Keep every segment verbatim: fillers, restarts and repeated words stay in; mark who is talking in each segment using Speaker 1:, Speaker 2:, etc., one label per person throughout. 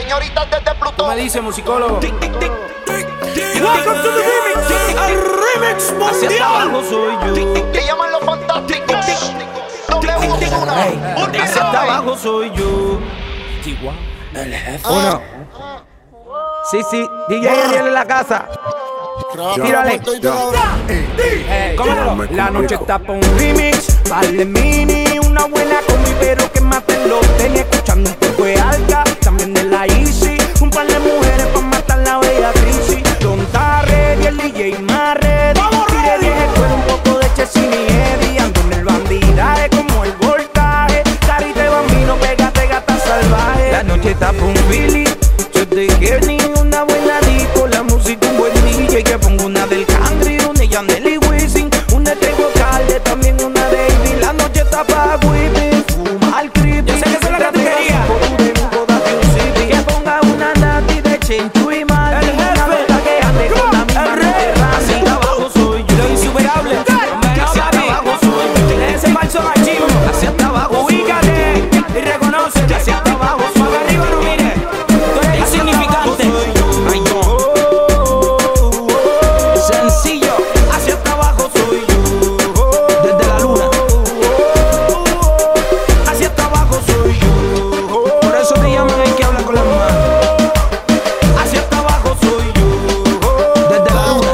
Speaker 1: señoritas desde Plutón.
Speaker 2: ¿Cómo me dice, musicólogo?
Speaker 3: Welcome to the remix, el remix mundial.
Speaker 2: Hacia abajo soy yo.
Speaker 1: Te llaman los fantásticos. W Osuna.
Speaker 2: Hacia abajo soy yo. Chihuahua.
Speaker 3: El jefe.
Speaker 2: Uno. Sí, sí. D J Daniel en la casa. Tírale. Hey, ¿cómo no? La noche está pa' un remix. Vale mini, una buena combi, pero que maten los tenis. Escuchando un poco de alga, también de la Easy. Un par de mujeres pa' matar la bella crisis. Don Tarre y el D J más ready. Tire vieja escuela, un poco de Chesini y Eddie. Ando en el bandidaje como el voltaje. Carita de bambino, pégate gata salvaje. La noche está pa' un Billy. Yo te quiero ni una buena disco. La música un buen D J. Que pongo una del Country, una de Yandel y Wisin. Una de Tego Calde, también una de Ivy. La noche está pa' whipping, fumar creepy. Yo sé que esa es la categoría. Que ponga una nati de Chenchu y Mal. El jefe, que ande con la misma terraza. Así abajo soy yo, lo insuperable. Hacia abajo soy yo. Ese falso archivo. Hacia abajo, ubícate y reconoce. Hacia abajo, suave arriba, no mire. Tú eres insignificante. Ay, no. Sencillo. Hacia abajo soy yo. Desde la luna. Hacia abajo soy yo. Por eso te llaman hay que hablar con las manos. Hacia abajo soy yo. Desde la luna.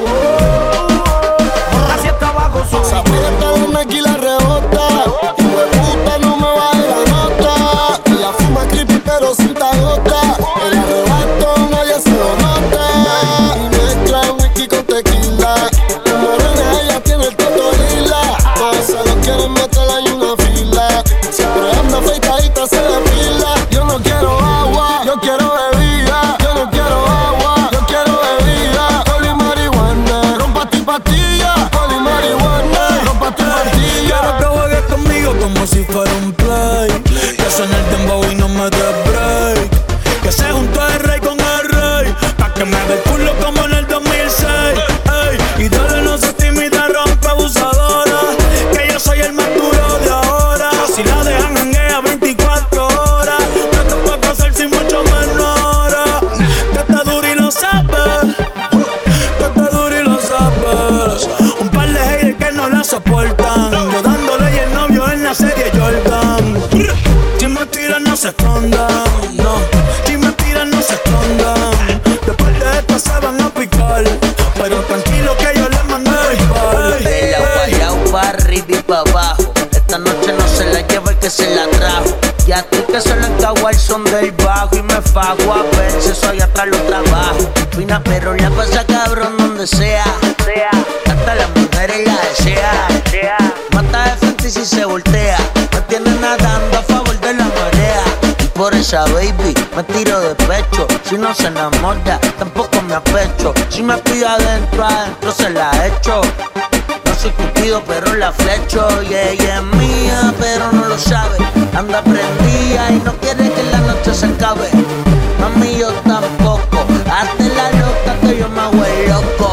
Speaker 2: Hacia abajo soy yo.
Speaker 4: Sapienta una aquí la rebota. Hijo de puta no me baje la nota. Ella fuma creepy pero sin gota. El arrebato nadie se lo nota. Y mezcla whisky con tequila. La morena ella tiene el toto lila. Todos se lo quieren meter en una fila. Siempre anda afeitadita, se la pila. Yo no quiero agua, yo quiero bebida. Yo no quiero agua, yo quiero bebida. Poli marihuana, rompa tu pastilla. Poli marihuana, rompa tu pastilla.
Speaker 3: Quiero que juegues conmigo como si fuera un play. Que suene el dembow y no me des break. Que se juntó el rey con el rey. Pa' que me dé el culo como en el dos mil seis. Ey, y dale no se timida, rompe abusadora. Que yo soy el más duro de ahora. Si la dejan janguea veinticuatro horas. No te puedo pasar sin mucho menor. Que está duro y lo sabes. Que está duro y lo sabes. Un par de haters que no la soportan. Yo dándole y el novio en la serie Jordan. Si me tiran no se escondan, no. Si me tiran no se escondan. Después de esto se van a picar. Pero tranquilo que yo les mandé a
Speaker 5: De la guayao pa' arriba y pa' abajo. Esta noche no se la lleva el que se la trajo. Y a ti que se la encagua el son del bajo. Y me fago a ver si eso allá atrás lo trabajo. Fina pero la pasa cabrón donde sea. Hasta las mujeres la desea. Mata de frente y si se voltea. Me tiene nadando a favor de la marea. Y por esa baby me tiro de pecho. Si no se enamora tampoco me apecho. Si me pide adentro, adentro se la echo. No soy cupido pero la flecho. Y ella es mía pero no lo sabe. Anda prendida y no quiere que la noche se acabe. Mami yo tampoco. Hazte la loca que yo me hago el loco.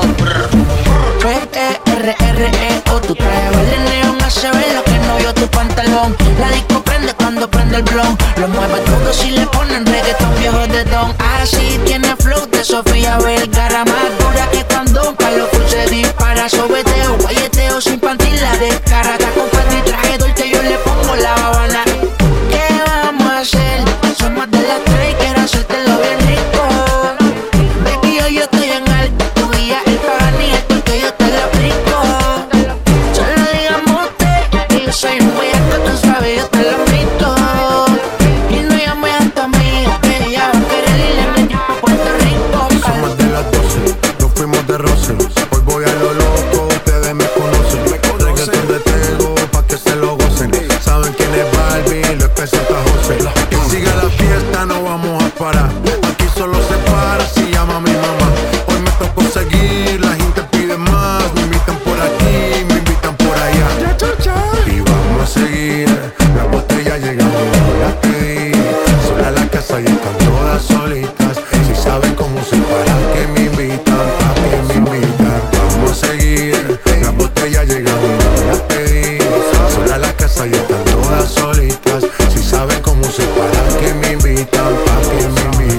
Speaker 6: P E R R E O, tu traje verde neón hace ver lo que no vio tu pantalón. La disco prende cuando prende el blon. Lo mueve todo si le ponen reggaetón viejo de don. Así tiene flow de Sofía Vergara. Más dura que cuando Carlos Cruz se dispara. Sobeteo, guayeteo sin panty la descara. Está con panty traje dulce yo le pongo la habana. ¿Qué vamos a hacer? Somos de las tres y quiero hacértelo bien rico. Baby yo, yo estoy en alto. Tu guía el paganía porque yo te lo aplico. Solo digamos usted que yo soy un bellaco tan suave yo te lo admito. Y no llamo hasta mí, que ella va a querer y le metí pa' Puerto Rico.
Speaker 4: Somos de las doce, nos fuimos de roce. Hoy voy a lo loco, ustedes me conocen. Reggaetón de Tego, pa' que se lo gocen. Saben quién es Barbie, lo presenta José. Que siga la fiesta, no vamos a parar. Aquí solo se para si llama mi mamá. Hoy me tocó seguir, la gente pide más. Me invitan por aquí, me invitan por allá. Y vamos a seguir, las botellas llegando, no las pedí. Sola la casa y están todas solitas. Si saben cómo se para, que me invitan, papi, que me invitan. Vamos a seguir, las botellas llegando, no las pedí. Sola la casa y están todas solitas. Si saben cómo se para, que me invitan, papi, que me invitan.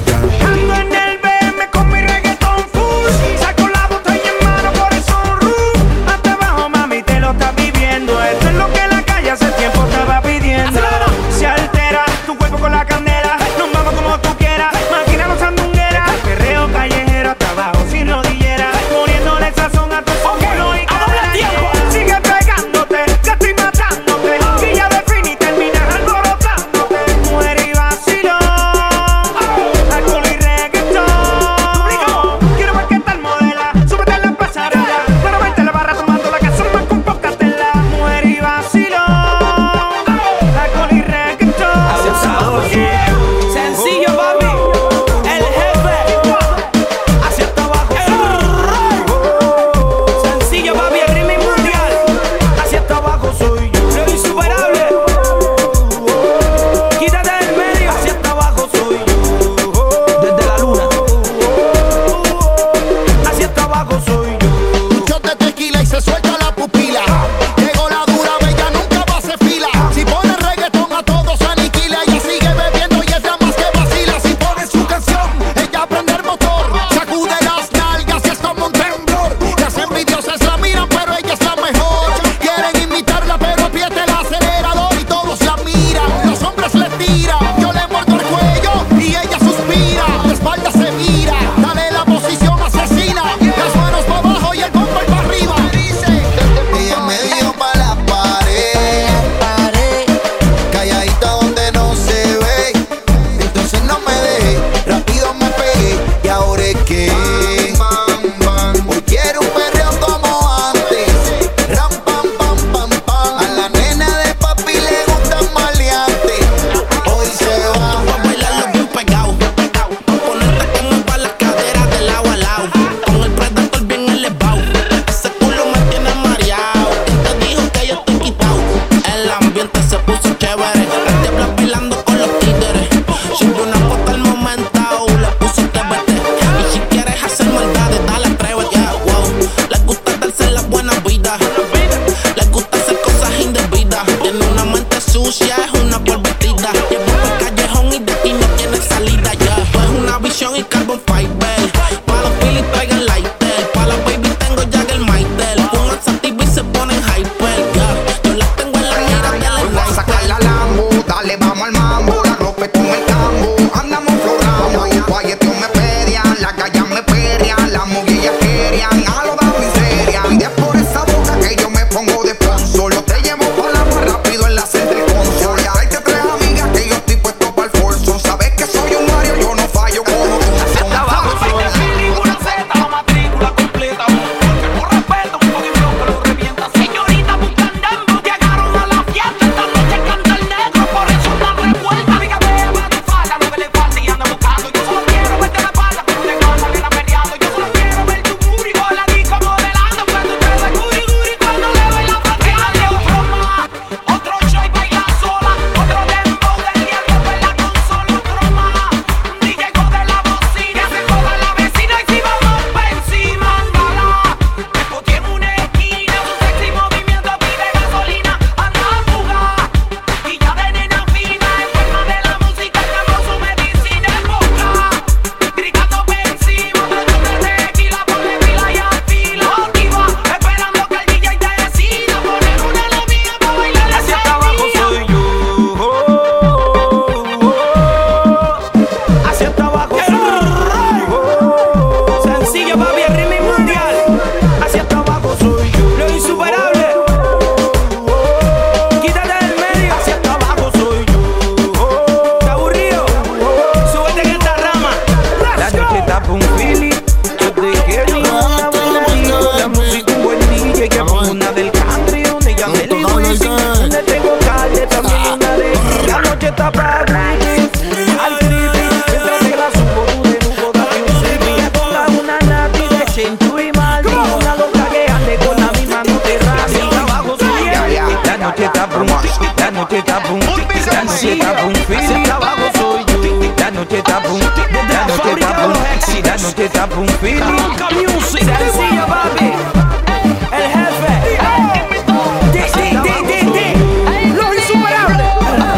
Speaker 2: noche está pa' un feeling, abajo soy yo. La noche está pa' un, la noche está pa' un, la noche está pa' un feeling. Sencillo, papi. El jefe. Di, di, di, di, di. Los insuperables.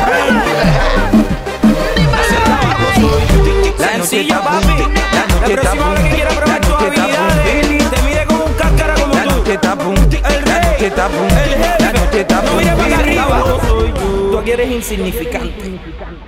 Speaker 2: Sencillo, papi. La próxima vez que quiera probar tus habilidades, te mide como un cáscara como tú. El rey, el jefe. No mires para arriba. Tú aquí eres insignificante.